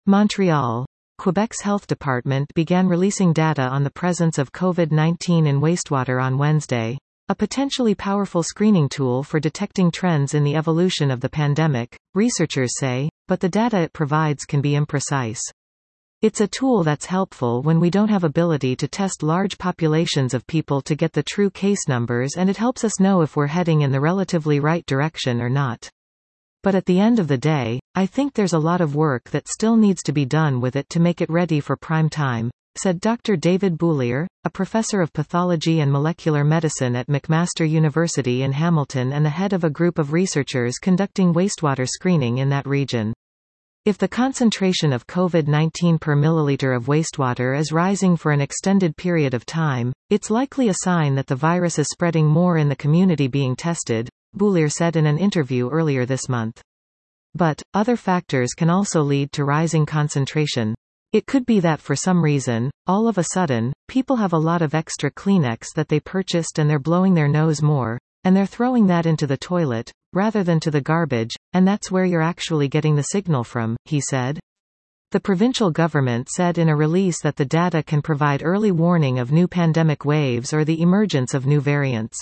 Montreal. Quebec's health department began releasing data on the presence of COVID-19 in wastewater on Wednesday, a potentially powerful screening tool for detecting trends in the evolution of the pandemic, researchers say, but the data it provides can be imprecise. It's a tool that's helpful when we don't have ability to test large populations of people to get the true case numbers, and it helps us know if we're heading in the relatively right direction or not. But at the end of the day, I think there's a lot of work that still needs to be done with it to make it ready for prime time, said Dr. David Boulier, a professor of pathology and molecular medicine at McMaster University in Hamilton and the head of a group of researchers conducting wastewater screening in that region. If the concentration of COVID-19 per milliliter of wastewater is rising for an extended period of time, it's likely a sign that the virus is spreading more in the community being tested, Boulier said in an interview earlier this month. But, other factors can also lead to rising concentration. It could be that for some reason, all of a sudden, people have a lot of extra Kleenex that they purchased and they're blowing their nose more, and they're throwing that into the toilet, rather than to the garbage, and that's where you're actually getting the signal from, he said. The provincial government said in a release that the data can provide early warning of new pandemic waves or the emergence of new variants.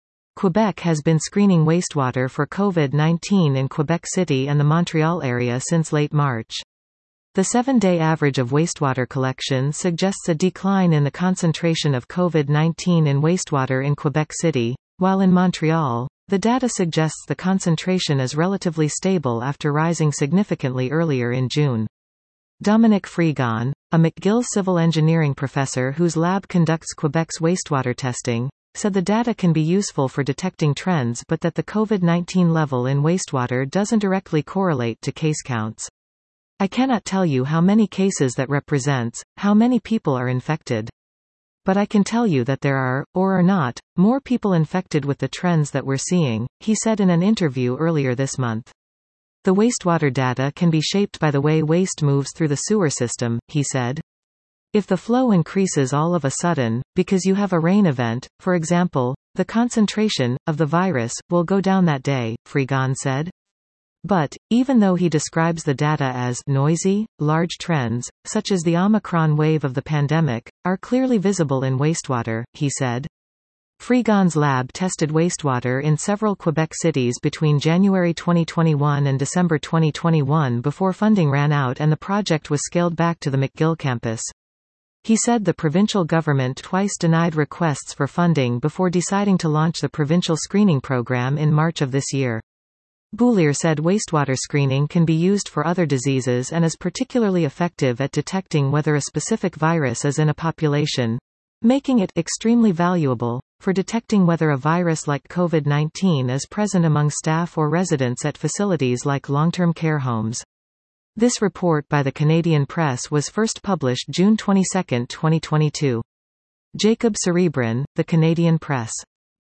Quebec has been screening wastewater for COVID-19 in Quebec City and the Montreal area since late March. The 7-day average of wastewater collection suggests a decline in the concentration of COVID-19 in wastewater in Quebec City, while in Montreal, the data suggests the concentration is relatively stable after rising significantly earlier in June. Dominic Frigon, a McGill civil engineering professor whose lab conducts Quebec's wastewater testing, said the data can be useful for detecting trends but that the COVID-19 level in wastewater doesn't directly correlate to case counts. I cannot tell you how many cases that represents, how many people are infected. But I can tell you that there are, or are not, more people infected with the trends that we're seeing, he said in an interview earlier this month. The wastewater data can be shaped by the way waste moves through the sewer system, he said. If the flow increases all of a sudden, because you have a rain event, for example, the concentration of the virus will go down that day, Frigon said. But, even though he describes the data as noisy, large trends, such as the Omicron wave of the pandemic, are clearly visible in wastewater, he said. Frigon's lab tested wastewater in several Quebec cities between January 2021 and December 2021 before funding ran out and the project was scaled back to the McGill campus. He said the provincial government twice denied requests for funding before deciding to launch the provincial screening program in March of this year. Boulier said wastewater screening can be used for other diseases and is particularly effective at detecting whether a specific virus is in a population, making it extremely valuable for detecting whether a virus like COVID-19 is present among staff or residents at facilities like long-term care homes. This report by the Canadian Press was first published June 22, 2022. Jacob Cerebrin, The Canadian Press.